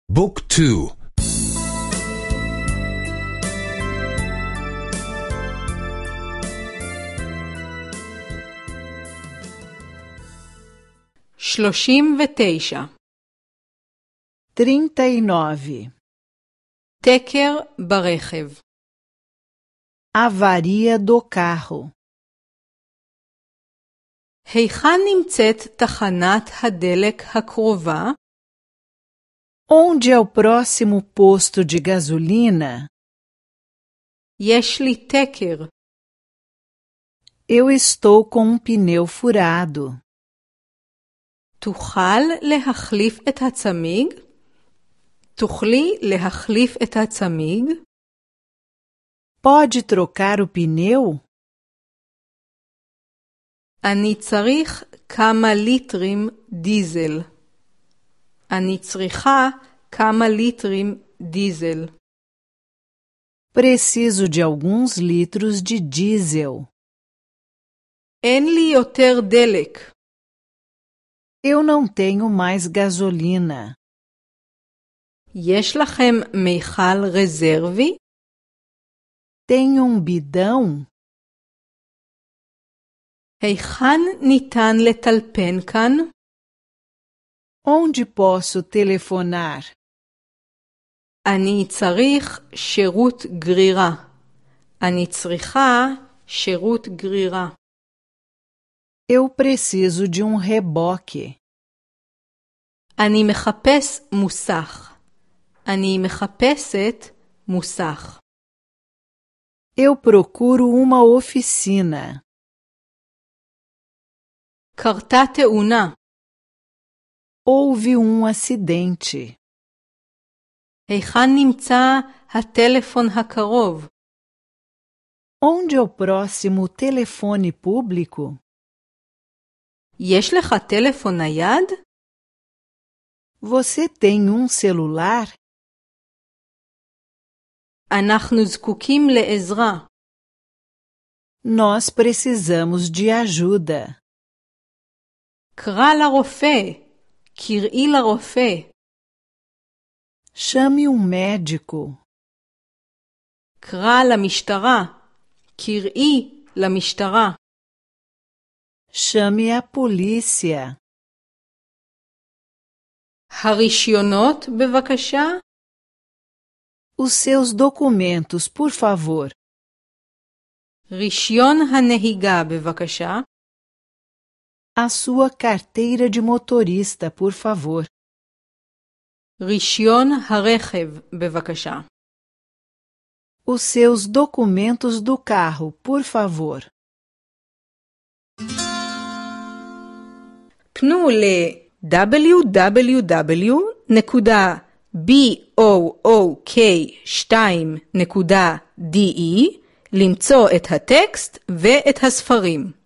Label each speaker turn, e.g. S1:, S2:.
S1: بوك تو.
S2: שלושים ותשע.
S3: 39.
S2: תקר ברכב.
S3: Avaria do carro.
S2: היכן נמצאת תחנת הדלק הקרובה?
S3: Onde é o próximo posto de gasolina?
S2: יש לי תקר.
S3: Eu estou com um pneu furado.
S2: תוכל להחליף את הצמיג? תוכלי להחליף את הצמיג?
S3: Pode trocar o pneu?
S2: אני צריך כמה ליטרים דיזל. אני צריכה כמה ליטרים דיזל.
S3: Preciso de alguns litros de diesel.
S2: אין לי יותר דלק.
S3: Eu não tenho mais gasolina.
S2: יש לכם מיכל רזרבי?
S3: Tem um bidão?
S2: היכן ניתן לטלפן כאן?
S3: Onde posso telefonar?
S2: אני צריך שירות גרירה. אני צריכה שירות גרירה.
S3: Eu preciso de um reboque.
S2: אני מחפש מוסך. אני מחפשת מוסך.
S3: Eu procuro uma oficina.
S2: קרתה תאונה.
S3: Houve um acidente.
S2: היכן נמצא הטלפון הקרוב?
S3: Onde é o próximo telefone público?
S2: יש לך טלפון נייד?
S3: Você tem um celular?
S2: אנחנו זקוקים לעזרה.
S3: Nós precisamos de ajuda.
S2: קרא לרופא. קראי לרופא.
S3: Chame um médico.
S2: קרא למשטרה. קראי למשטרה.
S3: Chame a polícia.
S2: הרישיונות בבקשה.
S3: Os seus documentos, por favor.
S2: רישיון הנהיגה בבקשה.
S3: A sua carteira de motorista, por favor.
S2: רישיון הרכב בבקשה.
S3: Os seus documentos do carro, por favor.
S2: פנו ל www.book2.de למצוא את הטקסט ואת הספרים.